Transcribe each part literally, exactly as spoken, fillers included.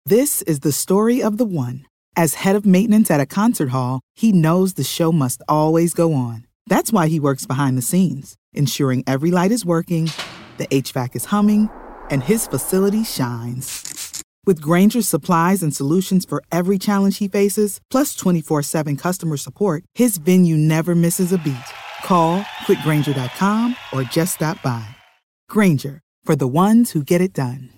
This is the story of the one. As head of maintenance at a concert hall, he knows the show must always go on. That's why he works behind the scenes, ensuring every light is working, the H V A C is humming, and his facility shines. With Grainger's supplies and solutions for every challenge he faces, plus twenty-four seven customer support, his venue never misses a beat. Call quick grainger dot com or just stop by. Grainger, for the ones who get it done.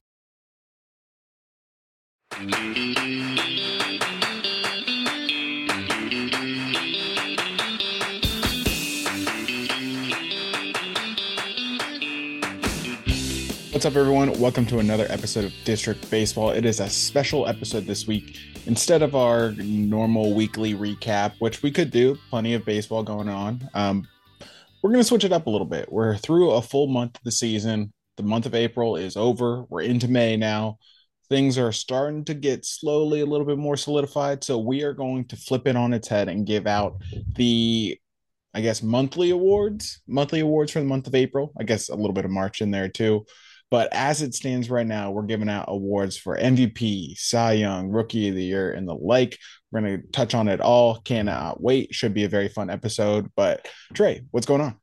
What's up, everyone? Welcome to another episode of District Baseball. It is a special episode this week. Instead of our normal weekly recap, which we could do, plenty of baseball going on, um, we're going to switch it up a little bit. We're through a full month of the season. The month of April is over. We're into May now. Things are starting to get slowly a little bit more solidified. So we are going to flip it on its head and give out the, I guess, monthly awards, monthly awards for the month of April. I guess a little bit of March in there too. But as it stands right now, we're giving out awards for M V P, Cy Young, Rookie of the Year, and the like. We're going to touch on it all. Cannot wait. Should be a very fun episode. But Trey, what's going on?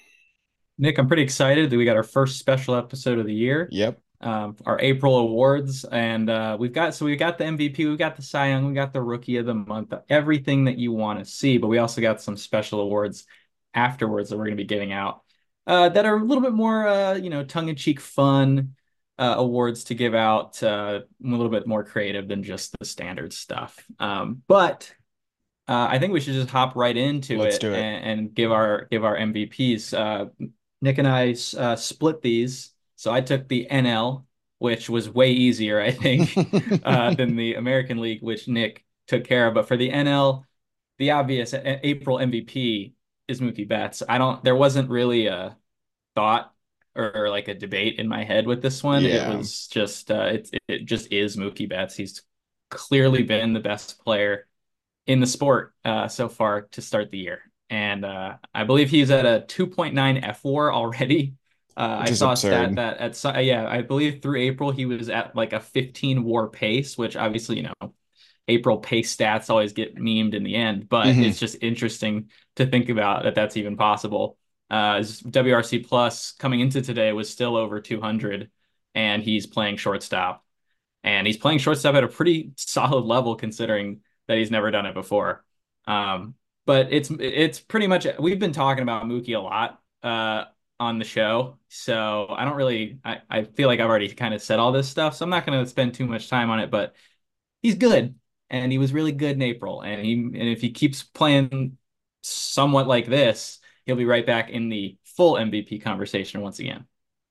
Nick, I'm pretty excited that we got our first special episode of the year. Yep. Um, our April awards, and uh, we've got so we got the M V P, we got the Cy Young, we got the Rookie of the Month, everything that you want to see. But we also got some special awards afterwards that we're going to be giving out uh, that are a little bit more, uh, you know, tongue-in-cheek, fun uh, awards to give out, uh, a little bit more creative than just the standard stuff. Um, but uh, I think we should just hop right into Let's it, do it. And, and give our give our M V Ps. Uh, Nick and I uh, split these. So I took the N L, which was way easier, I think, uh, than the American League, which Nick took care of. But for the N L, the obvious a- April M V P is Mookie Betts. I don't. There wasn't really a thought or, or like a debate in my head with this one. Yeah. It was just uh, it it just is Mookie Betts. He's clearly been the best player in the sport uh, so far to start the year, and uh, I believe he's at a two point nine F W A R already. Uh, I Which is saw a stat absurd. that at so- yeah, I believe through April he was at like a fifteen W A R pace, which obviously, you know, April pace stats always get memed in the end, but Mhm. it's just interesting to think about that that's even possible. Uh, his W R C plus coming into today was still over two hundred, and he's playing shortstop, and he's playing shortstop at a pretty solid level considering that he's never done it before. Um, but it's it's pretty much we've been talking about Mookie a lot uh, on the show, so I don't really I, I feel like I've already kind of said all this stuff, so I'm not going to spend too much time on it. But he's good, and he was really good in April, and he and if he keeps playing somewhat like this, he'll be right back in the full M V P conversation once again.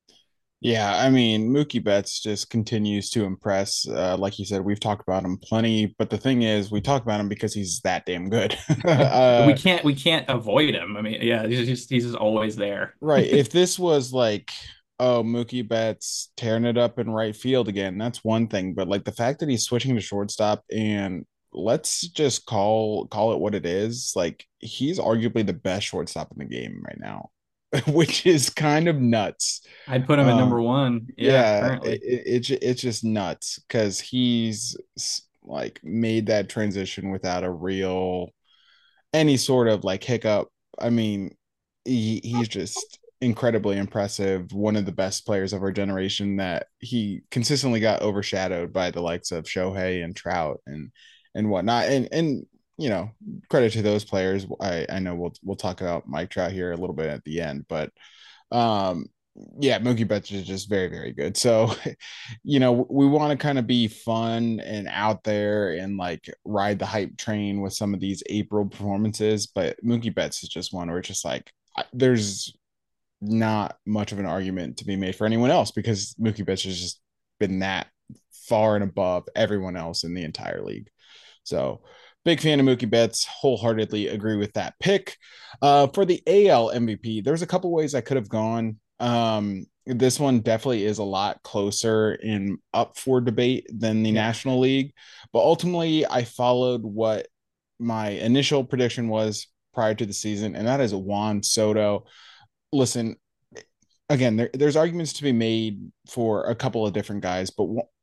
Yeah, I mean, Mookie Betts just continues to impress. Uh, like you said, we've talked about him plenty, but the thing is, we talk about him because he's that damn good. we uh, can't we can't avoid him. I mean, yeah, he's just he's just always there. right. If this was like, oh, Mookie Betts tearing it up in right field again, that's one thing. But like the fact that he's switching to shortstop, and let's just call call it what it is, like he's arguably the best shortstop in the game right now, which is kind of nuts. I'd put him at number Um, one. Yeah, yeah, it, currently. it, it's it's just nuts because he's like made that transition without a real any sort of like hiccup. I mean, he, he's just incredibly impressive. One of the best players of our generation that he consistently got overshadowed by the likes of Shohei and Trout and and whatnot. And and you know, credit to those players. I I know we'll we'll talk about Mike Trout here a little bit at the end, but um yeah, Mookie Betts is just very, very good. So, you know, we want to kind of be fun and out there and like ride the hype train with some of these April performances. But Mookie Betts is just one where it's just like there's not much of an argument to be made for anyone else because Mookie Betts has just been that far and above everyone else in the entire league. So, big fan of Mookie Betts. Wholeheartedly agree with that pick. Uh, for the A L M V P, there's a couple ways I could have gone. Um, this one definitely is a lot closer and up for debate than the Yeah. National League, but ultimately I followed what my initial prediction was prior to the season, and that is Juan Soto. Listen, again, there, there's arguments to be made for a couple of different guys, but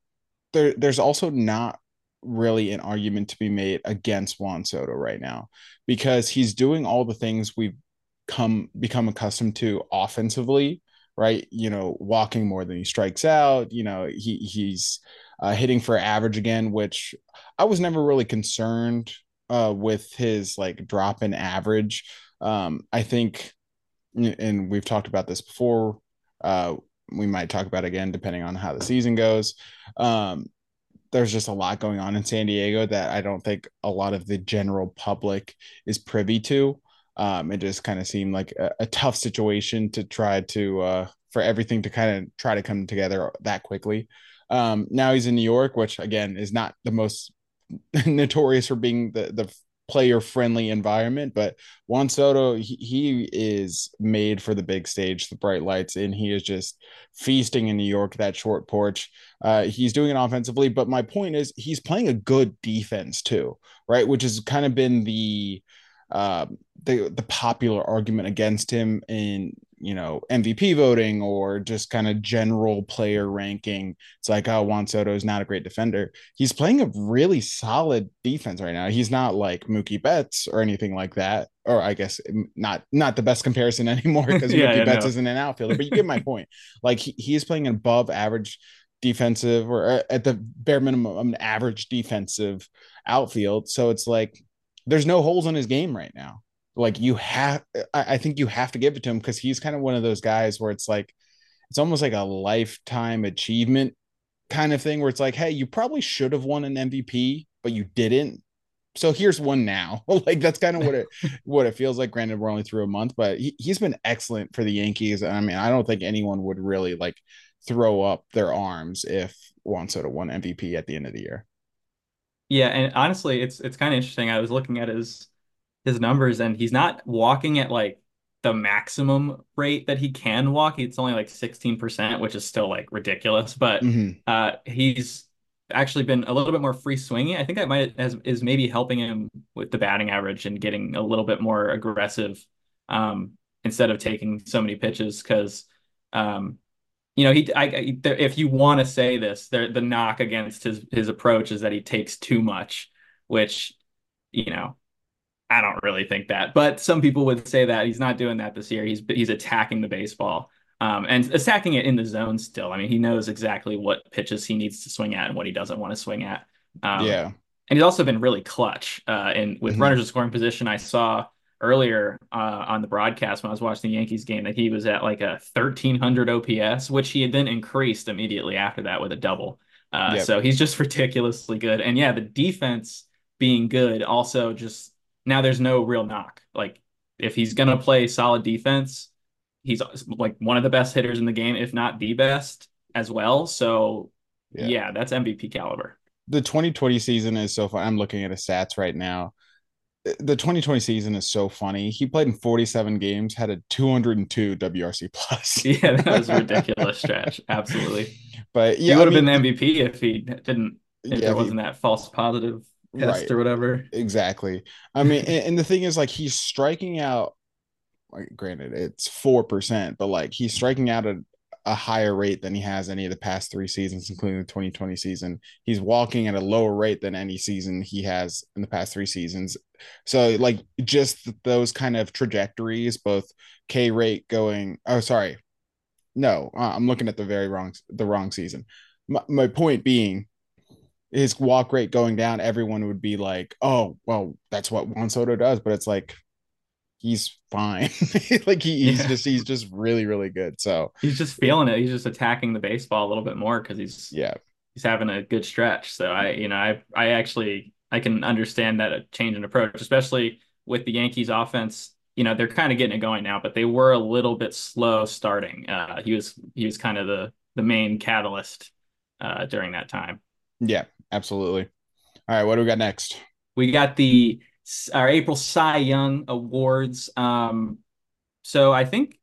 there there's also not really an argument to be made against Juan Soto right now because he's doing all the things we've come become accustomed to offensively, right? You know, walking more than he strikes out. You know, he he's uh, hitting for average again, which I was never really concerned uh, with his like drop in average. Um, I think, and we've talked about this before. Uh, we might talk about it again depending on how the season goes. Um, there's just a lot going on in San Diego that I don't think a lot of the general public is privy to. Um, it just kind of seemed like a, a tough situation to try to uh, for everything to kind of try to come together that quickly. Um, now he's in New York, which again is not the most notorious for being the the player friendly environment, but Juan Soto, he, he is made for the big stage, the bright lights, and he is just feasting in New York, that short porch. Uh, he's doing it offensively, but my point is he's playing a good defense too, right? Which has kind of been the uh, the the popular argument against him in, you know, M V P voting or just kind of general player ranking. It's like, oh, Juan Soto is not a great defender. He's playing a really solid defense right now. He's not like Mookie Betts or anything like that. Or I guess not not the best comparison anymore because Yeah, Mookie yeah, Betts no. isn't an outfielder, but you get my point. Like he, he is playing an above average defensive or uh, at the bare minimum an average defensive outfield. So it's like there's no holes in his game right now. Like you have, I, I think you have to give it to him because he's kind of one of those guys where it's like, it's almost like a lifetime achievement kind of thing where it's like, hey, you probably should have won an M V P, but you didn't. So here's one now. Like that's kind of what it what it feels like. Granted, we're only through a month, but he, he's been excellent for the Yankees. I mean, I don't think anyone would really like throw up their arms if Juan Soto won M V P at the end of the year. Yeah, and honestly, it's it's kind of interesting. I was looking at his his numbers, and he's not walking at like the maximum rate that he can walk. It's only like sixteen percent, which is still like ridiculous. But Mm-hmm. uh, he's actually been a little bit more free swinging. I think that might has, is maybe helping him with the batting average and getting a little bit more aggressive um, instead of taking so many pitches. Because um, you know, he I, I if you want to say this, the the knock against his his approach is that he takes too much, which you know I don't really think that, but some people would say that he's not doing that this year. He's he's attacking the baseball um, and attacking it in the zone still. I mean, he knows exactly what pitches he needs to swing at and what he doesn't want to swing at. Um, Yeah. and he's also been really clutch. Uh, and with Mm-hmm. runners in scoring position, I saw earlier uh, on the broadcast when I was watching the Yankees game that he was at like a thirteen hundred O P S, which he had then increased immediately after that with a double. Uh, Yep. so he's just ridiculously good. And yeah, the defense being good also just now there's no real knock. Like if he's gonna play solid defense, he's like one of the best hitters in the game, if not the best as well. So Yeah. yeah, that's M V P caliber. The twenty twenty season is so fun. I'm looking at his stats right now. The twenty twenty season is so funny. He played in forty-seven games, had a two hundred two W R C plus. Yeah, that was a ridiculous stretch. Absolutely. But He yeah, I would have been mean, the M V P if he didn't, if yeah, there if he wasn't that false positive test right, or whatever. exactly. I mean, and, and the thing is, like, he's striking out. Like, granted, it's four percent, but like he's striking out at a higher rate than he has any of the past three seasons, including the twenty twenty season. He's walking at a lower rate than any season he has in the past three seasons. So, like, just those kind of trajectories, both K rate going. Oh, sorry, no, uh, I'm looking at the very wrong, the wrong season. My, my point being, his walk rate going down, everyone would be like, "Oh, well, that's what Juan Soto does," but it's like he's fine. Like he, he's Yeah. just he's just really really good. So He's just feeling it. He's just attacking the baseball a little bit more because he's yeah, he's having a good stretch. So I, you know, I I actually I can understand that a change in approach, especially with the Yankees offense. You know, they're kind of getting it going now, but they were a little bit slow starting. Uh, he was he was kind of the the main catalyst uh, during that time. yeah, absolutely. All right, what do we got next? We got the our April Cy Young Awards. Um, so I think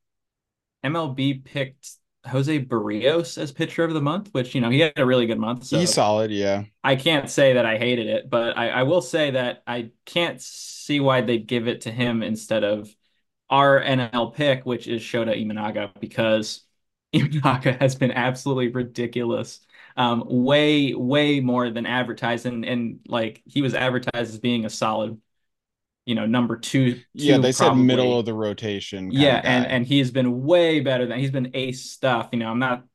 M L B picked Jose Barrios as pitcher of the month, which, you know, he had a really good month. He's So solid, yeah. I can't say that I hated it, but I, I will say that I can't see why they'd give it to him instead of our N L pick, which is Shota Imanaga, because Imanaga has been absolutely ridiculous um, way, way more than advertised. And, and like he was advertised as being a solid, you know, number two, Yeah, two they said middle of probably. the rotation kind Yeah, of and guy. and he's been way better than he's been ace stuff. You know, I'm not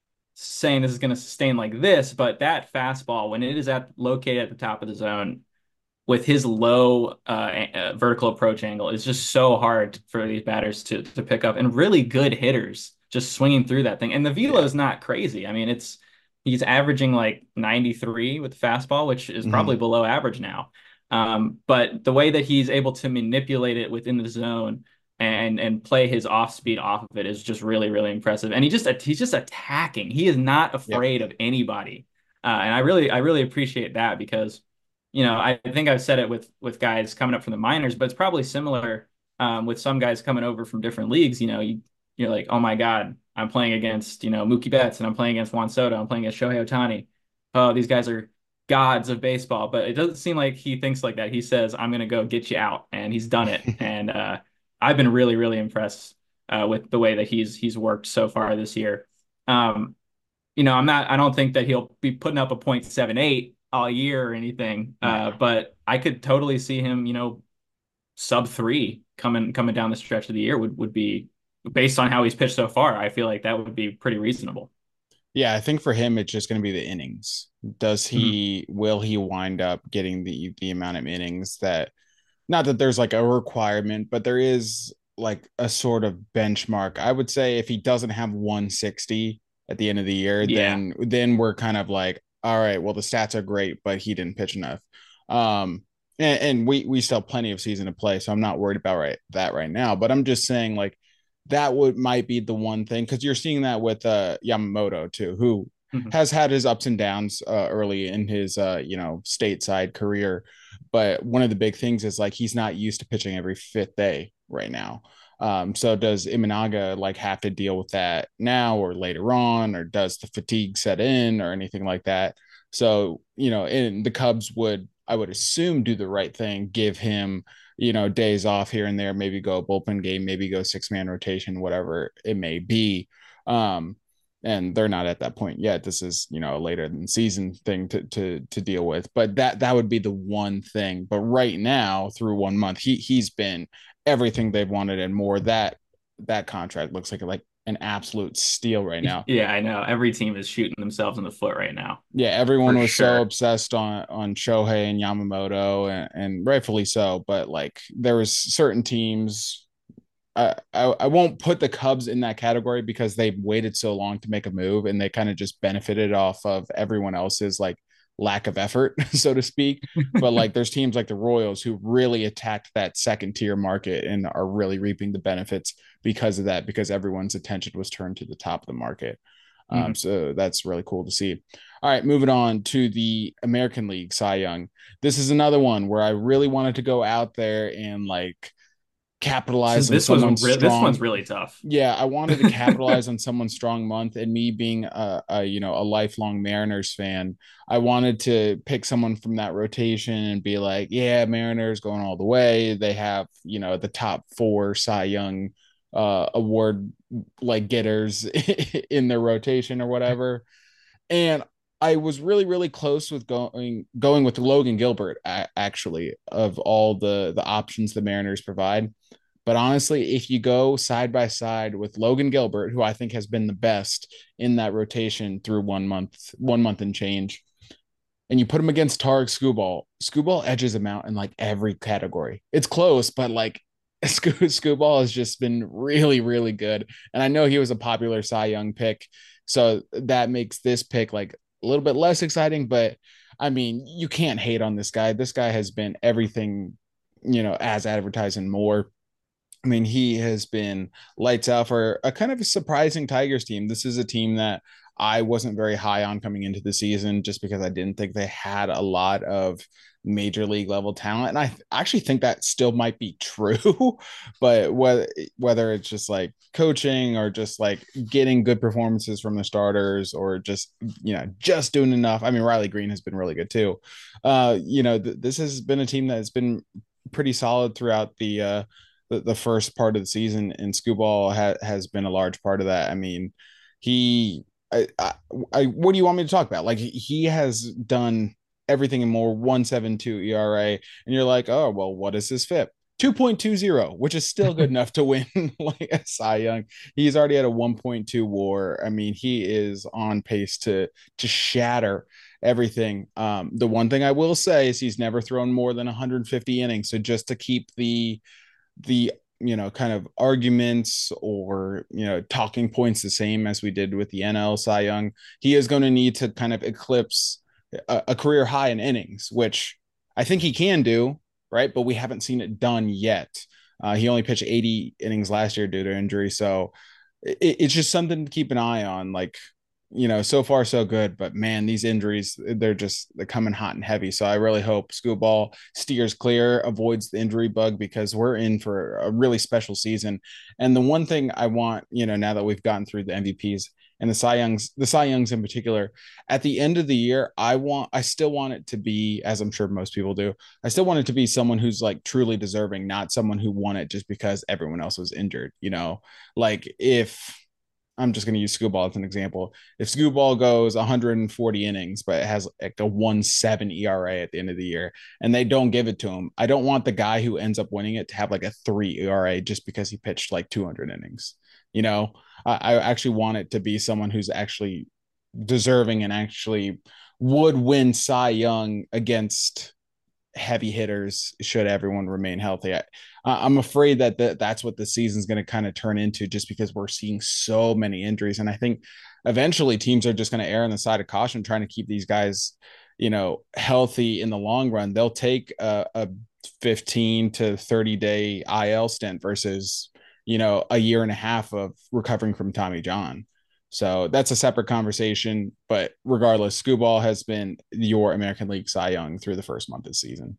saying this is going to sustain like this, but that fastball when it is at located at the top of the zone with his low uh, uh, vertical approach angle is just so hard for these batters to to pick up, and really good hitters just swinging through that thing. And the velo Yeah. is not crazy. I mean, it's he's averaging like ninety-three with the fastball, which is probably Hmm. below average now. Um, but the way that he's able to manipulate it within the zone and and play his off speed off of it is just really really impressive. And he just he's just attacking. He is not Yep. afraid of anybody. Uh, and I really I really appreciate that because you know, I think I've said it with with guys coming up from the minors, but it's probably similar um, with some guys coming over from different leagues. You know, you you're like, oh my God, I'm playing against you know Mookie Betts and I'm playing against Juan Soto, I'm playing against Shohei Ohtani. Oh, these guys are gods of baseball, but it doesn't seem like he thinks like that. He says, I'm gonna go get you out, and he's done it. And uh, I've been really really impressed uh, with the way that he's he's worked so far this year. Um, you know, I'm not, I don't think that he'll be putting up a point seven eight all year or anything. No. Uh, but I could totally see him, you know, sub three coming coming down the stretch of the year would would be based on how he's pitched so far. I feel like that would be pretty reasonable. Yeah, I think for him it's just going to be the innings. Does Mhm. he will he wind up getting the the amount of innings that, not that there's like a requirement, but there is like a sort of benchmark. I would say if he doesn't have one sixty at the end of the year, Yeah. then then we're kind of like, all right, well the stats are great, but he didn't pitch enough. Um and, and we we still have plenty of season to play, so I'm not worried about right that right now. But I'm just saying like that would might be the one thing because you're seeing that with uh Yamamoto too, who Mhm. has had his ups and downs uh, early in his uh you know stateside career, but one of the big things is like he's not used to pitching every fifth day right now. Um, so does Imanaga like have to deal with that now or later on, or does the fatigue set in or anything like that? So, you know, and the Cubs would, I would assume, do the right thing, give him, you know, days off here and there, maybe go bullpen game, maybe go six man rotation, whatever it may be. Um, and they're not at that point yet. This is, you know, a later than season thing to to to deal with. But that that would be the one thing. But right now, through one month, he he's been everything they've wanted and more. That that contract looks like like an absolute steal right now. Yeah, I know. Every team is shooting themselves in the foot right now, Yeah, everyone for was so sure. obsessed on on Shohei and Yamamoto, and, and rightfully so. But like, there was certain teams. I, I I won't put the Cubs in that category because they waited so long to make a move, and they kind of just benefited off of everyone else's like lack of effort, so to speak. But like, there's teams like the Royals who really attacked that second tier market and are really reaping the benefits because of that, because everyone's attention was turned to the top of the market. Um, Mhm. so that's really cool to see. All right, moving on to the American League Cy Young. This is another one where I really wanted to go out there and like So capitalize on this was someone's re this one's strong. really tough. Yeah, I wanted to capitalize on someone's strong month, and me being a, a you know a lifelong Mariners fan, I wanted to pick someone from that rotation and be like, yeah, Mariners going all the way. They have, you know, the top four Cy Young uh award like getters in their rotation or whatever. And I was really, really close with going going with Logan Gilbert, actually, of all the the options the Mariners provide. But honestly, if you go side by side with Logan Gilbert, who I think has been the best in that rotation through one month, one month and change, and you put him against Tarek Skubal, Skubal edges him out in like every category. It's close, but like Skubal has just been really, really good. And I know he was a popular Cy Young pick, so that makes this pick like a little bit less exciting. But I mean, you can't hate on this guy. This guy has been everything, you know, as advertised and more. I mean, he has been lights out for a kind of a surprising Tigers team. This is a team that I wasn't very high on coming into the season just because I didn't think they had a lot of major league level talent. And I actually think that still might be true, but whether, whether it's just like coaching or just like getting good performances from the starters or just, you know, just doing enough. I mean, Riley Green has been really good too. Uh, you know, th- this has been a team that has been pretty solid throughout the, uh, the, the first part of the season, and Scooball ha- has been a large part of that. I mean, he I, I, I, what do you want me to talk about? Like he has done everything in more one seven two E R A, and you're like, oh well, what is his F I P? two point two zero, which is still good enough to win like a Cy Young. He's already at a one point two WAR. I mean, he is on pace to to shatter everything. Um, the one thing I will say is he's never thrown more than one hundred fifty innings. So just to keep the the you know kind of arguments or you know talking points the same as we did with the N L Cy Young, he is going to need to kind of eclipse a, a career high in innings, which I think he can do, right? But we haven't seen it done yet. Uh, he only pitched eighty innings last year due to injury, so it, it's just something to keep an eye on. Like you know, so far so good, but man, these injuries, they're just they're coming hot and heavy. So I really hope Skubal steers clear, avoids the injury bug because we're in for a really special season. And the one thing I want, you know, now that we've gotten through the M V Ps and the Cy Youngs, the Cy Youngs in particular, at the end of the year, I want I still want it to be, as I'm sure most people do, I still want it to be someone who's like truly deserving, not someone who won it just because everyone else was injured, you know. Like if I'm just going to use Skubal as an example. If Skubal goes one hundred forty innings, but it has like a one point seven E R A at the end of the year, and they don't give it to him, I don't want the guy who ends up winning it to have like a three E R A just because he pitched like two hundred innings. You know, I, I actually want it to be someone who's actually deserving and actually would win Cy Young against heavy hitters should everyone remain healthy. I, I'm afraid that the, that's what the season's going to kind of turn into just because we're seeing so many injuries. And I think eventually teams are just going to err on the side of caution, trying to keep these guys, you know, healthy in the long run. They'll take a, a fifteen to thirty day I L stint versus, you know, a year and a half of recovering from Tommy John. So that's a separate conversation. But regardless, Skubal has been your American League Cy Young through the first month of the season.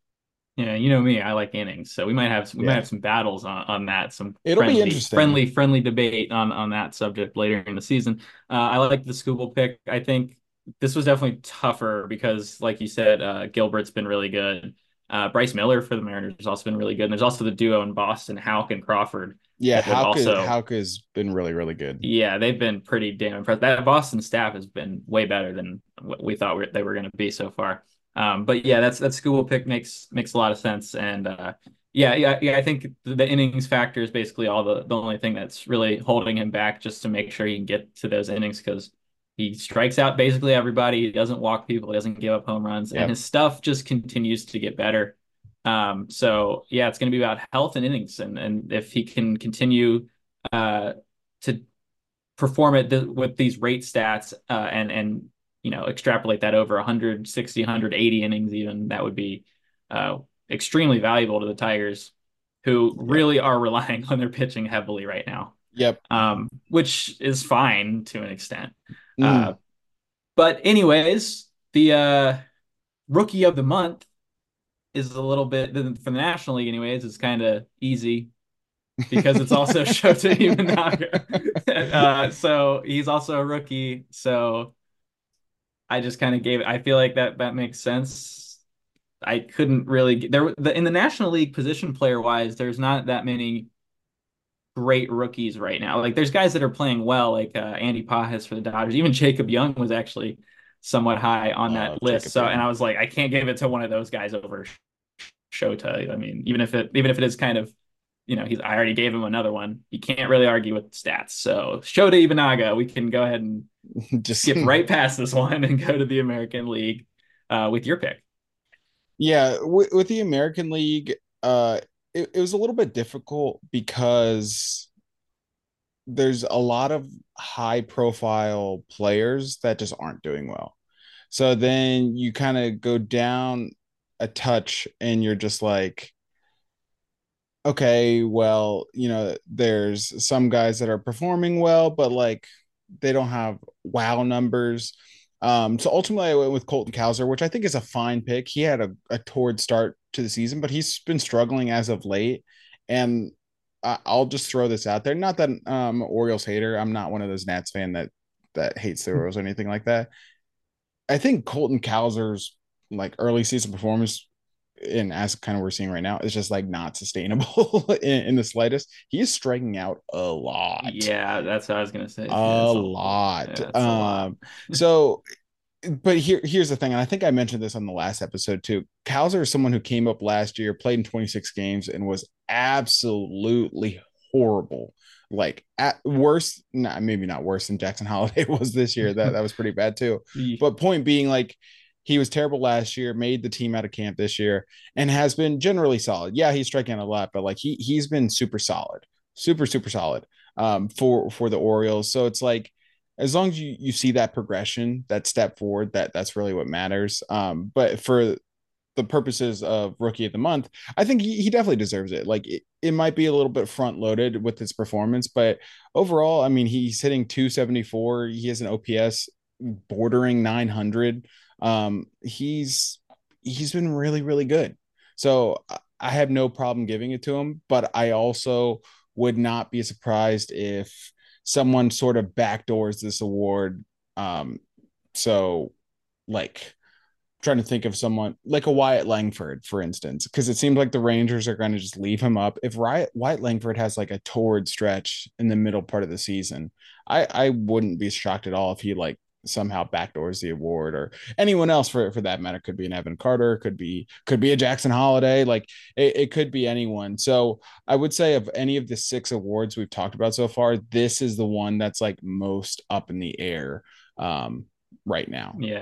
Yeah, you know me, I like innings, so we might have we yeah. might have some battles on, on that, some It'll friendly, be interesting. friendly, friendly debate on on that subject later in the season. Uh, I like the Skubal pick. I think this was definitely tougher because, like you said, uh, Gilbert's been really good. Uh, Bryce Miller for the Mariners has also been really good. And there's also the duo in Boston, Houck and Crawford. Yeah, that have Houck, is, also Houck has been really, really good. Yeah, they've been pretty damn impressed. That Boston staff has been way better than what we thought we they were going to be so far. Um, but yeah, that's that school pick makes makes a lot of sense. And uh, yeah, yeah, yeah. I think the innings factor is basically all the the only thing that's really holding him back, just to make sure he can get to those innings because he strikes out basically everybody. He doesn't walk people. He doesn't give up home runs, Yep. and his stuff just continues to get better. Um, so yeah, it's going to be about health and innings, and and if he can continue uh, to perform it th- with these rate stats uh, and and you know extrapolate that over one hundred sixty, one hundred eighty innings, even that would be uh, extremely valuable to the Tigers, who Yep. really are relying on their pitching heavily right now. Yep. Um, which is fine to an extent. Mm. Uh, but anyways, the uh, rookie of the month is a little bit for the National League. Anyways, it's kind of easy because it's also Shota Imanaga. uh, so he's also a rookie. So I just kind of gave it. I feel like that that makes sense. I couldn't really there the, in the National League position player wise. There's not that many great rookies right now. Like there's guys that are playing well, like uh, Andy Pajas for the Dodgers. Even Jacob Young was actually somewhat high on Love that list. Jacob so Young. and I was like, I can't give it to one of those guys over Shota. I mean, even if it even if it is kind of, you know, he's I already gave him another one. You can't really argue with stats. So Shota Imanaga, we can go ahead and just skip right past this one and go to the American League uh, with your pick. Yeah, w- with the American League, uh, it, it was a little bit difficult because there's a lot of high profile players that just aren't doing well. So then you kind of go down a touch and you're just like, okay, well, you know, there's some guys that are performing well, but like they don't have wow numbers. Um, so ultimately, I went with Colton Cowser, which I think is a fine pick. He had a, a torrid start to the season, but he's been struggling as of late. And I, I'll just throw this out there. Not that I'm an Orioles hater. I'm not one of those Nats fan that that hates the Orioles or anything like that. I think Colton Cowser's like early season performance and as kind of we're seeing right now, is just like not sustainable in, in the slightest. He's striking out a lot, Yeah, that's what I was gonna say. Yeah, a it's a lot. lot. Yeah, it's a lot. Um, so but here, here's the thing, and I think I mentioned this on the last episode too. Cowser is someone who came up last year, played in twenty-six games, and was absolutely horrible. Like at worse, not maybe not worse than Jackson Holiday was this year. That that was pretty bad too. But point being, like he was terrible last year, made the team out of camp this year, and has been generally solid. Yeah, he's striking out a lot, but like he he's been super solid, super super solid um, for for the Orioles. So it's like as long as you you see that progression, that step forward, that that's really what matters. Um, but for the purposes of rookie of the month, I think he, he definitely deserves it. Like it, it might be a little bit front loaded with his performance, but overall, I mean, he's hitting two seventy-four. He has an O P S bordering nine hundred. Um, he's he's been really really good. So I have no problem giving it to him, but I also would not be surprised if someone sort of backdoors this award. Um, so like trying to think of someone like a Wyatt Langford, for instance, because it seems like the Rangers are going to just leave him up. If Wyatt, Wyatt Langford has like a torrid stretch in the middle part of the season, I, I wouldn't be shocked at all if he like somehow backdoors the award, or anyone else for, for that matter. Could be an Evan Carter, could be could be a Jackson Holiday, like it, it could be anyone. So I would say of any of the six awards we've talked about so far, this is the one that's like most up in the air um, right now. Yeah.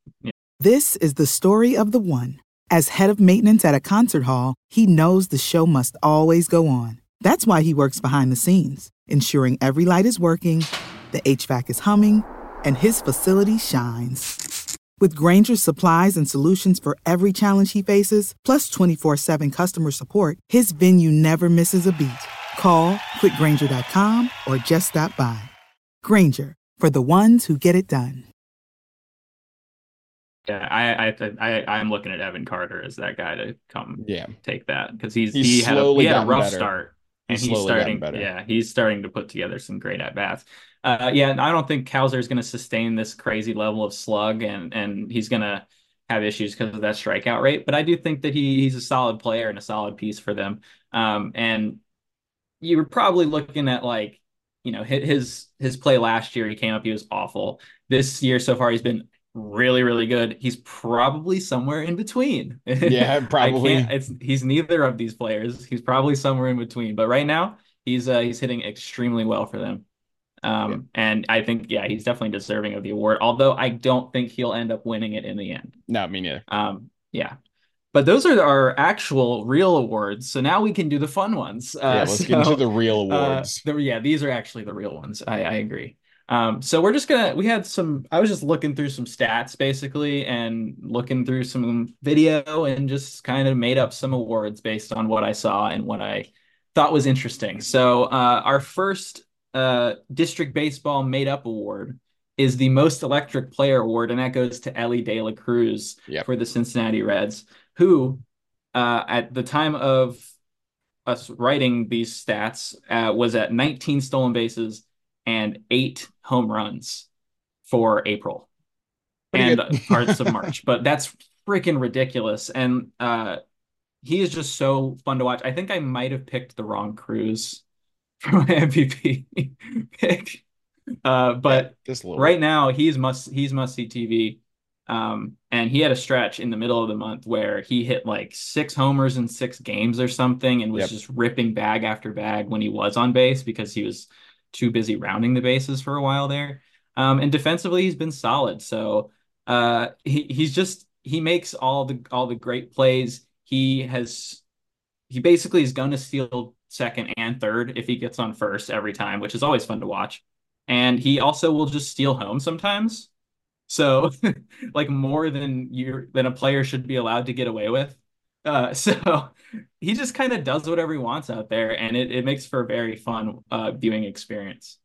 This is the story of the one. As head of maintenance at a concert hall, he knows the show must always go on. That's why he works behind the scenes, ensuring every light is working, the H V A C is humming, and his facility shines. With Grainger's supplies and solutions for every challenge he faces, plus twenty-four seven customer support, his venue never misses a beat. Call quick grainger dot com or just stop by. Grainger, for the ones who get it done. Yeah, I I I I'm looking at Evan Carter as that guy to come Yeah. take that, because he's, He's he had a he slowly had a gotten rough better. start, and He's he's slowly gotten starting better. yeah he's starting to put together some great at bats. Uh, yeah, and I don't think Cowser is going to sustain this crazy level of slug, and and he's going to have issues because of that strikeout rate. But I do think that he he's a solid player and a solid piece for them. Um, and you were probably looking at like, you know, his his play last year. He came up, he was awful. This year so far, he's been really, really good. He's probably somewhere in between. Yeah, I probably. can't. It's he's neither of these players. He's probably somewhere in between. But right now, he's uh, he's hitting extremely well for them. Yeah. Um, and I think, yeah, he's definitely deserving of the award. Although I don't think he'll end up winning it in the end. No, me neither. Um, yeah. But those are our actual real awards. So now we can do the fun ones. Uh, Yeah, let's so, get into the real uh, awards. the, yeah, these are actually the real ones. I, I agree. Um, so we're just gonna, we had some, I was just looking through some stats basically and looking through some video and just kind of made up some awards based on what I saw and what I thought was interesting. So uh, our first uh, district baseball made up award is the most electric player award, and that goes to Elly De La Cruz Yep. for the Cincinnati Reds, who uh, at the time of us writing these stats uh, was at nineteen stolen bases and eight home runs for April Pretty and good. parts of March. But that's freaking ridiculous. And uh, he is just so fun to watch. I think I might have picked the wrong Cruz for my M V P pick. Uh, but Yeah, just a little right bit. now he's must he's must see T V. Um, and he had a stretch in the middle of the month where he hit like six homers in six games or something, and was Yep. just ripping bag after bag when he was on base because he was too busy rounding the bases for a while there. Um, and defensively he's been solid. So uh, he he's just he makes all the all the great plays. He has he basically is going to steal second and third if he gets on first every time, which is always fun to watch. And he also will just steal home sometimes. So like more than you than a player should be allowed to get away with. Uh, so he just kind of does whatever he wants out there, and it, it makes for a very fun uh, viewing experience.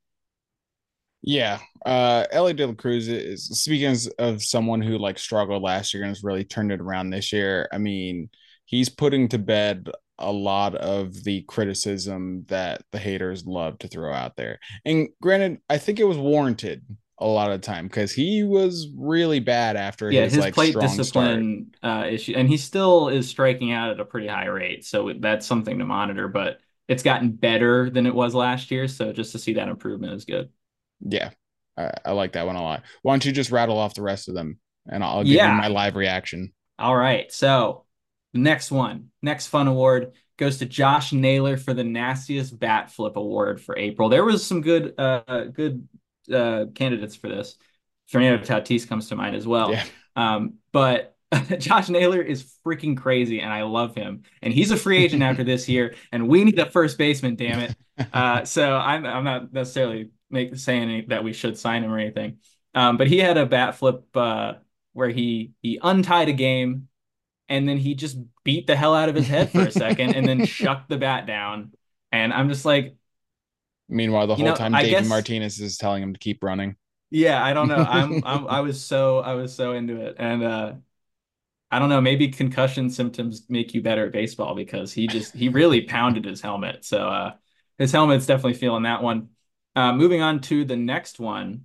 Yeah. Uh Elly De La Cruz is, speaking of someone who like struggled last year and has really turned it around this year. I mean, he's putting to bed a lot of the criticism that the haters love to throw out there. And granted, I think it was warranted a lot of the time because he was really bad after Yeah, his his like plate strong start. discipline uh, issue, and he still is striking out at a pretty high rate. So that's something to monitor, but it's gotten better than it was last year. So just to see that improvement is good. Yeah, I, I like that one a lot. Why don't you just rattle off the rest of them and I'll give you my Yeah. live reaction. All right. So the next one, next fun award goes to Josh Naylor for the nastiest bat flip award for April. There was some good, uh, good uh, candidates for this. Fernando Tatis comes to mind as well. Yeah. Um, but Josh Naylor is freaking crazy, and I love him. And he's a free agent after this year, and we need a first baseman, damn it. Uh, so I'm I'm not necessarily make, saying that we should sign him or anything. Um, but he had a bat flip uh, where he he untied a game and then he just beat the hell out of his head for a second and then shucked the bat down. And I'm just like, Meanwhile, the you whole know, time I Davey guess, Martinez is telling him to keep running. yeah, I don't know. I'm, I'm, I was so, I was so into it. And, uh, I don't know, maybe concussion symptoms make you better at baseball because he just, he really pounded his helmet. So, uh, his helmet's definitely feeling that one. Uh, moving on to the next one.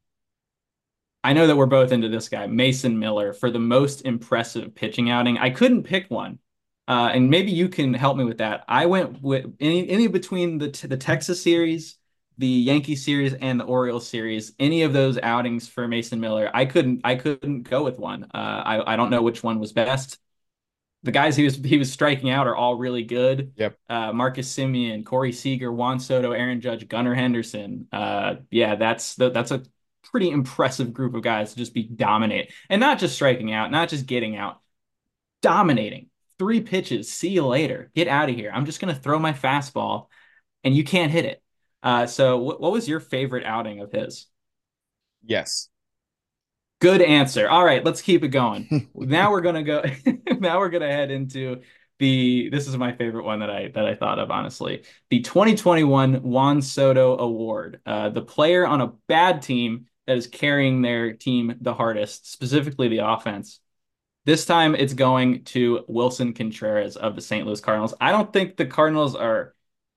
I know that we're both into this guy, Mason Miller, for the most impressive pitching outing. I couldn't pick one, uh, and maybe you can help me with that. I went with any any between the the Texas series, the Yankee series, and the Orioles series. Any of those outings for Mason Miller, I couldn't I couldn't go with one. Uh, I I don't know which one was best. The guys he was he was striking out are all really good. Yep. Uh, Marcus Semien, Corey Seager, Juan Soto, Aaron Judge, Gunnar Henderson. Uh, yeah, that's the, that's a pretty impressive group of guys to just be dominate and not just striking out, not just getting out, dominating. Three pitches, see you later. Get out of here. I'm just gonna throw my fastball, and you can't hit it. Uh, so, what, what was your favorite outing of his? Yes. Good answer. All right, let's keep it going. Now we're gonna go. Now we're gonna head into the. This is my favorite one that I that I thought of honestly. The twenty twenty-one Juan Soto Award. Uh, the player on a bad team that is carrying their team the hardest, specifically the offense. This time it's going to Wilson Contreras of the Saint Louis Cardinals. I don't think the Cardinals are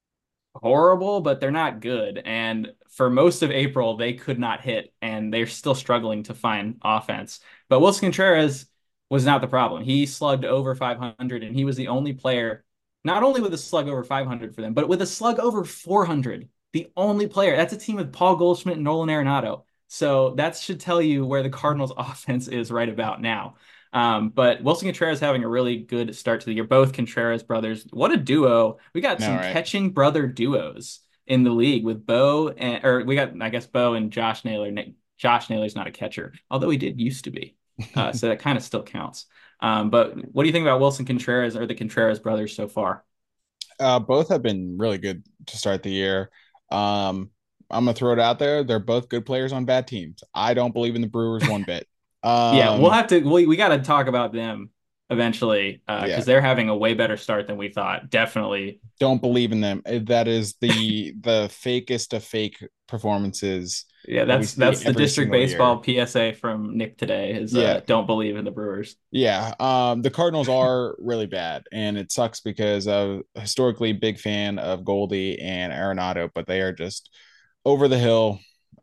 horrible, but they're not good. And for most of April, they could not hit, and they're still struggling to find offense. But Wilson Contreras was not the problem. He slugged over five hundred, and he was the only player, not only with a slug over five hundred for them, but with a slug over four hundred. The only player. That's a team with Paul Goldschmidt and Nolan Arenado. So that should tell you where the Cardinals' offense is right about now. Um, but Wilson Contreras having a really good start to the year. Both Contreras brothers. What a duo. We got All some right. catching brother duos in the league with Bo and or we got I guess Bo and Josh Naylor. Josh Naylor's not a catcher, although he did used to be. Uh, so that kind of still counts. Um, but what do you think about Wilson Contreras or the Contreras brothers so far? Uh, both have been really good to start the year. Um, I'm gonna throw it out there. They're both good players on bad teams. I don't believe in the Brewers one bit. Yeah, we'll Um, have to we, we got to talk about them eventually uh yeah, because they're having a way better start than we thought. Definitely. don't believe in them. Eh, That is the the fakest of fake performances Yeah, that we that's see that's the every district single baseball year. P S A from Nick today is Yeah, uh don't believe in the Brewers. yeah. Um, the Cardinals are really bad, and it sucks because I'm historically big fan of Goldie and Arenado, but they are just over the hill.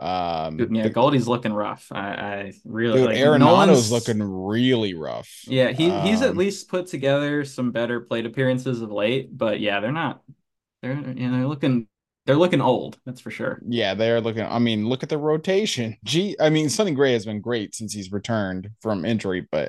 Um, Yeah, the Goldie's looking rough. I, I really dude like Arenado's Nolan's. looking really rough. Yeah, he he's at Um, least put together some better plate appearances of late, but yeah, they're not. They're you know they're looking they're looking old. That's for sure. yeah, they're looking. I mean, look at the rotation. Gee, I mean, Sonny Gray has been great since he's returned from injury, but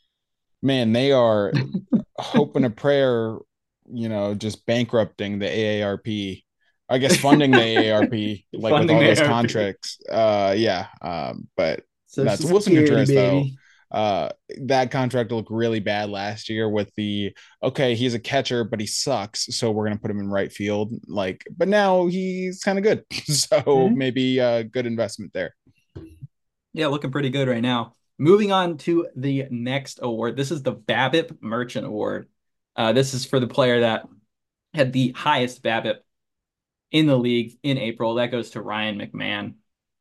man, they are hope and a prayer, you know, just bankrupting the A A R P. I guess funding the A A R P, like with Funding all the those A R P. contracts. Uh, yeah. Um, but that's Social Wilson Security, Contreras though. baby. Uh, that contract looked really bad last year with the okay, he's a catcher, but he sucks, so we're gonna put him in right field. Like, but now he's kind of good, so Mhm. maybe a good investment there. Yeah, looking pretty good right now. Moving on to the next award. This is the BABIP Merchant Award. Uh, this is for the player that had the highest BABIP in the league in April. That goes to Ryan McMahon,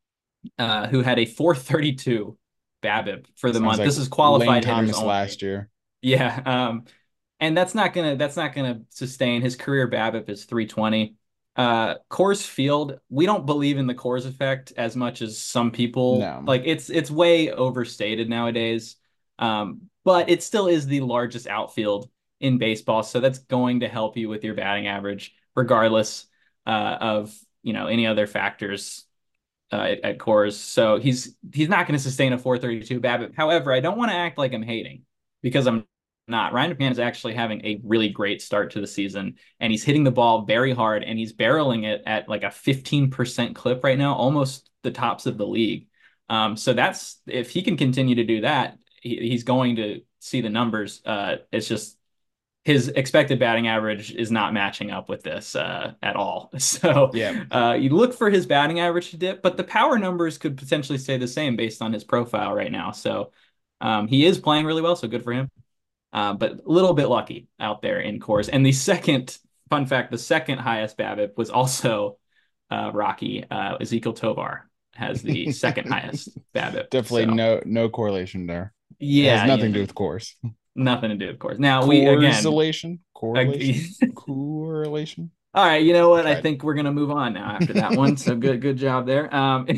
uh, who had a four thirty-two BABIP for the Sounds month. like This is Lane qualified hitters Thomas only. last year. Yeah, um, and that's not gonna that's not gonna sustain. His career BABIP is three twenty. Uh, Coors Field, we don't believe in the Coors effect as much as some people. No. Like it's it's way overstated nowadays. Um, but it still is the largest outfield in baseball, so that's going to help you with your batting average, regardless uh, of you know any other factors uh, at, at Coors. So he's he's not going to sustain a four thirty-two BABIP. However, I don't want to act like I'm hating because I'm not. Ryan McMahon is actually having a really great start to the season, and he's hitting the ball very hard, and he's barreling it at like a fifteen percent clip right now, almost the tops of the league. Um, so that's if he can continue to do that, he, he's going to see the numbers. Uh, it's just his expected batting average is not matching up with this uh, at all. So Yeah. uh, you look for his batting average to dip, but the power numbers could potentially stay the same based on his profile right now. So um, he is playing really well, so good for him. Uh, but a little bit lucky out there in Coors. And the second, fun fact, the second highest BABIP was also uh, Rocky. Uh, Ezekiel Tovar has the second highest BABIP. Definitely So, no no correlation there. It has yeah, nothing yeah, to do with Coors. nothing to do, of course. Now we again, Correlation? Correlation? uh, Correlation? all right, you know I what? I tried. think we're gonna move on now after that one. So good, good job there. Um,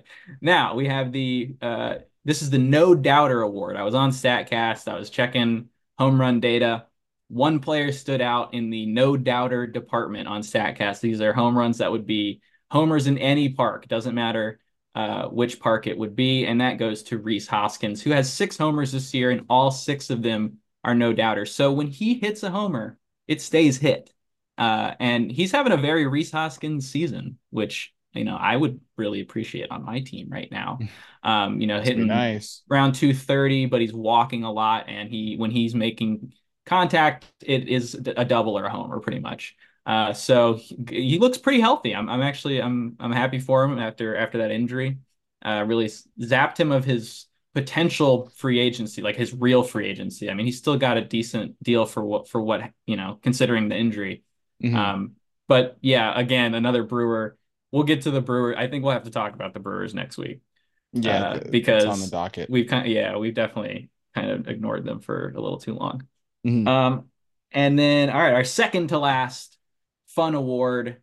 now we have the uh, this is the No Doubter Award. I was on StatCast. I was checking home run data. One player stood out in the No Doubter department on StatCast. These are home runs that would be homers in any park. Doesn't matter uh, which park it would be, and that goes to Rhys Hoskins, who has six homers this year, and all six of them are no doubters. So when he hits a homer, it stays hit. Uh, and he's having a very Rhys Hoskins season, which, you know, I would really appreciate on my team right now. Um, you know, Must be hitting nice. around two thirty, but he's walking a lot. And he, when he's making contact, it is a double or a homer pretty much. Uh, so he, he looks pretty healthy. I'm, I'm actually, I'm, I'm happy for him after, after that injury. Uh, really zapped him of his potential free agency, like his real free agency. I mean, he's still got a decent deal for what, for what, you know, considering the injury. Hmm. Um, but yeah, again, another Brewer. We'll get to the Brewer. I think we'll have to talk about the Brewers next week Yeah, uh, th- it's on the because docket. we've kind of, yeah, we've definitely kind of ignored them for a little too long. Hmm. Um, and then, all right, our second to last fun award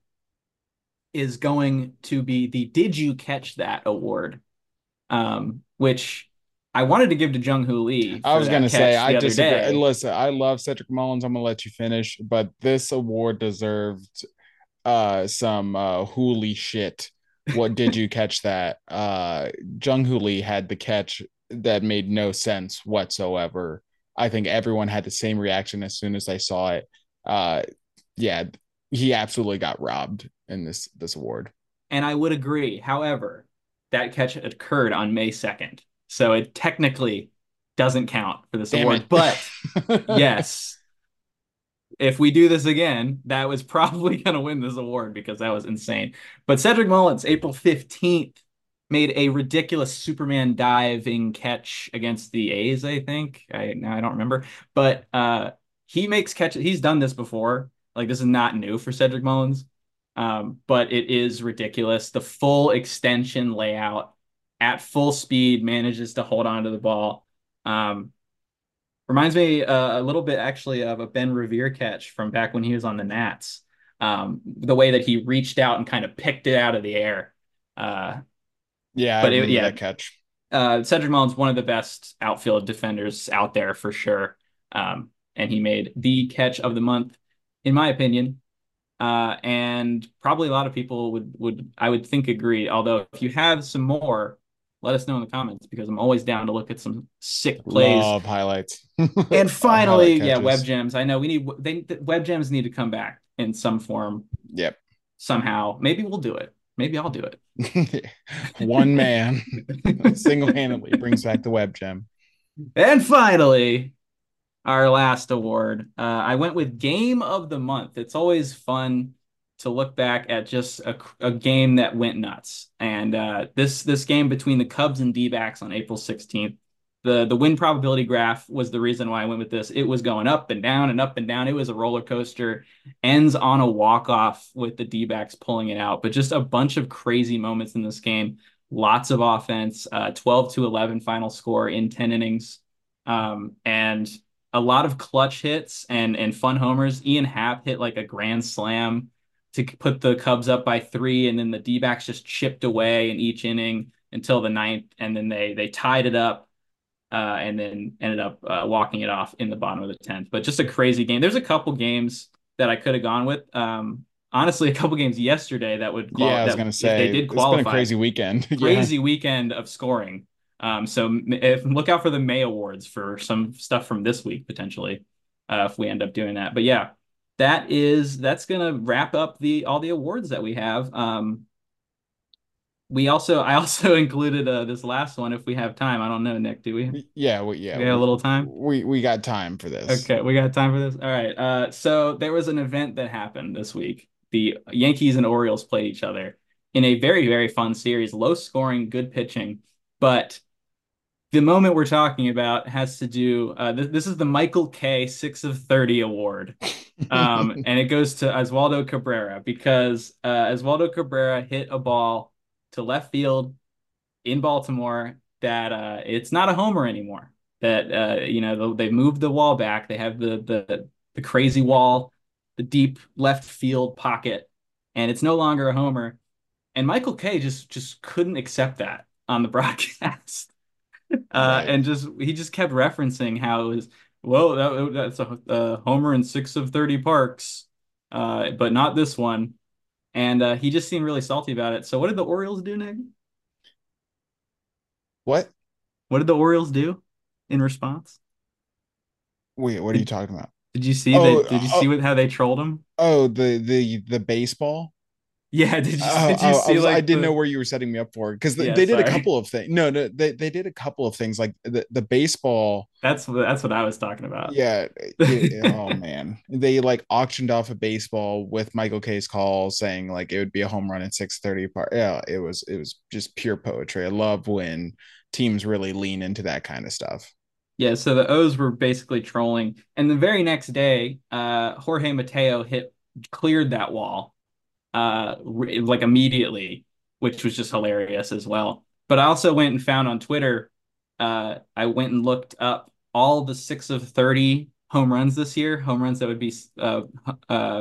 is going to be the Did You Catch That Award, um, which I wanted to give to Jung Hoo Lee I for was gonna that say catch I the other disagree. day. Listen, I love Cedric Mullins. I'm gonna let you finish, but this award deserved uh some uh Hooli shit. What did you catch that? Uh Jung Hoo Lee had the catch that made no sense whatsoever. I think everyone had the same reaction as soon as they saw it. Uh yeah, he absolutely got robbed in this this award. And I would agree. However, that catch occurred on May second. So it technically doesn't count for this Damn it. award. But yes, if we do this again, that was probably going to win this award because that was insane. But Cedric Mullins, April fifteenth, made a ridiculous Superman diving catch against the A's, I think. I now I don't remember. But uh he makes catches. He's done this before. Like this is not new for Cedric Mullins. Um, but it is ridiculous. The full extension layout at full speed manages to hold on to the ball. Um, Reminds me uh, a little bit actually of a Ben Revere catch from back when he was on the Nats. Um, the way that he reached out and kind of picked it out of the air. Uh, Yeah, I but it, remember yeah, that catch. uh, Cedric Mullins, one of the best outfield defenders out there for sure. Um, and he made the catch of the month, in my opinion. Uh, and probably a lot of people would would I would think agree. Although if you have some more, let us know in the comments because I'm always down to look at some sick plays. Love highlights. And Highlight finally, yeah, web catches. gems. I know we need they the web gems need to come back in some form Yep. somehow. Maybe we'll do it. Maybe I'll do One man it. single-handedly brings back the web gem. And finally, our last award. Uh, I went with Game of the Month. It's always fun to look back at just a, a game that went nuts. And uh, this this game between the Cubs and D-backs on April sixteenth, the the win probability graph was the reason why I went with this. It was going up and down and up and down. It was a roller coaster. Ends on a walk-off with the D-backs pulling it out. But just a bunch of crazy moments in this game. Lots of offense. Uh, twelve to eleven final score in ten innings. Um, and a lot of clutch hits and and fun homers. Ian Happ hit like a grand slam to put the Cubs up by three, and then the D-backs just chipped away in each inning until the ninth, and then they they tied it up, uh, and then ended up uh, walking it off in the bottom of the tenth. But just a crazy game. There's a couple games that I could have gone with. Um, honestly, a couple games yesterday that would qualify. Yeah, I was that, gonna say if they did qualify. It's been a crazy weekend. Crazy yeah. weekend of scoring. Um, so if look out for the May Awards for some stuff from this week potentially, uh, if we end up doing that. But yeah, that is that's gonna wrap up the all the awards that we have. Um, we also I also included uh, this last one if we have time. I don't know, Nick. Do we? Yeah, we, yeah. We got a little time. We we got time for this. Okay, we got time for this. All right. Uh, so there was an event that happened this week. The Yankees and Orioles played each other in a very very fun series, low scoring, good pitching, but the moment we're talking about has to do, uh, th- this is the Michael Kay six of thirty award. Um, and it goes to Oswaldo Cabrera because uh, Oswaldo Cabrera hit a ball to left field in Baltimore that uh, it's not a homer anymore. That, uh, you know, they moved the wall back. They have the, the, the crazy wall, the deep left field pocket, and it's no longer a homer. And Michael Kay just, just couldn't accept that on the broadcast. Uh, right. And just he just kept referencing how it was, well, that, that's a, a homer in six of thirty parks, uh, but not this one. And uh, he just seemed really salty about it. So what did the Orioles do, Nick? What? What did the Orioles do in response? Wait, what are did, you talking about? Did you see? Oh, they, did you oh, see what, how they trolled him? Oh, the the the baseball. Yeah, did you, uh, did you see? I, was, like I didn't the... know where you were setting me up for because yeah, they did sorry. a couple of things. No, no, they, they did a couple of things like the, the baseball. That's that's what I was talking about. Yeah. It, oh man, they like auctioned off a baseball with Michael Kay's call saying like it would be a home run in six thirty part. Yeah, it was it was just pure poetry. I love when teams really lean into that kind of stuff. Yeah, so the O's were basically trolling, and the very next day, uh, Jorge Mateo hit cleared that wall. Uh, like immediately, which was just hilarious as well. But I also went and found on Twitter, uh, I went and looked up all the six of thirty home runs this year, home runs that would be uh, uh,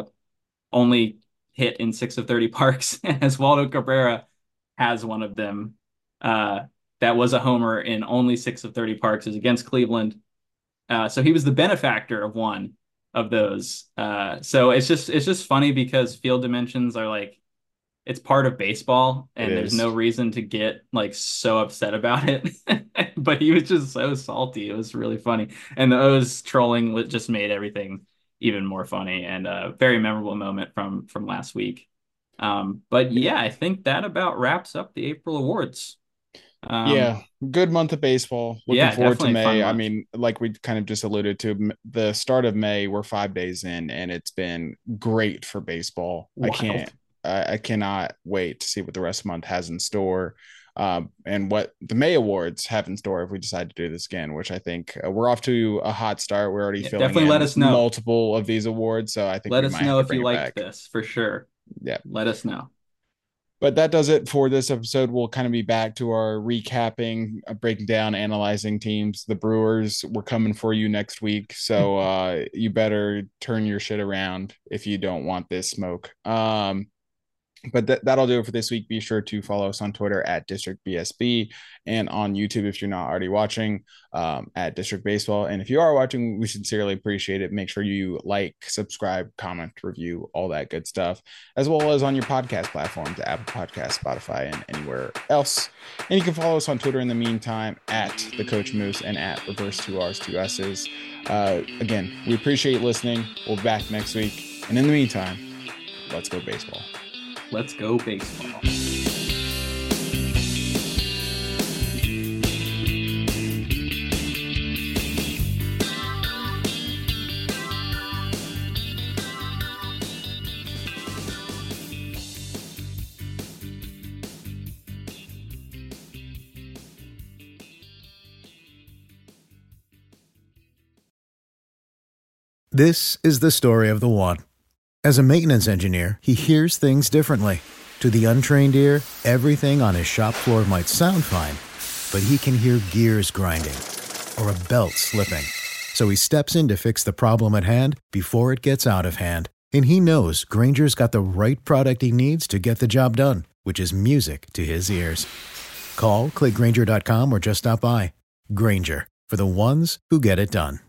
only hit in six of thirty parks. And Oswaldo Cabrera has one of them. Uh, that was a homer in only six of thirty parks. It was against Cleveland. Uh, so he was the benefactor of one of those. Uh, so it's just it's just funny because field dimensions are like it's part of baseball and there's no reason to get like so upset about it. But he was just so salty. It was really funny. And the O's trolling just made everything even more funny and a very memorable moment from from last week. Um, but yeah, I think that about wraps up the April awards. Um, yeah, good month of baseball. Looking yeah, forward to May. I mean, like we kind of just alluded to, the start of May, we're five days in, and it's been great for baseball. Wild. I can't, I, I cannot wait to see what the rest of the month has in store, um, and what the May awards have in store if we decide to do this again. Which I think uh, we're off to a hot start. We're already yeah, filling definitely in let us know. multiple of these awards, so I think let we us might know have to if you like this for sure. Yeah, let us know. But that does it for this episode. We'll kind of be back to our recapping, uh, breaking down, analyzing teams. The Brewers, we're coming for you next week. So uh, you better turn your shit around if you don't want this smoke. Um, but th- that'll do it for this week. Be sure to follow us on Twitter at District B S B and on YouTube if you're not already watching um, at District Baseball. And if you are watching, we sincerely appreciate it. Make sure you like, subscribe, comment, review, all that good stuff, as well as on your podcast platforms, Apple Podcasts, Spotify, and anywhere else. And you can follow us on Twitter in the meantime at the Coach Moose and at Reverse Two R's Two S's. Uh, again, we appreciate listening. We'll be back next week. And in the meantime, let's go baseball. Let's go baseball. This is the story of the one. As a maintenance engineer, he hears things differently. To the untrained ear, everything on his shop floor might sound fine, but he can hear gears grinding or a belt slipping. So he steps in to fix the problem at hand before it gets out of hand And he knows Granger's got the right product he needs to get the job done, which is music to his ears. Call, click Granger dot com, or just stop by. Granger, for the ones who get it done.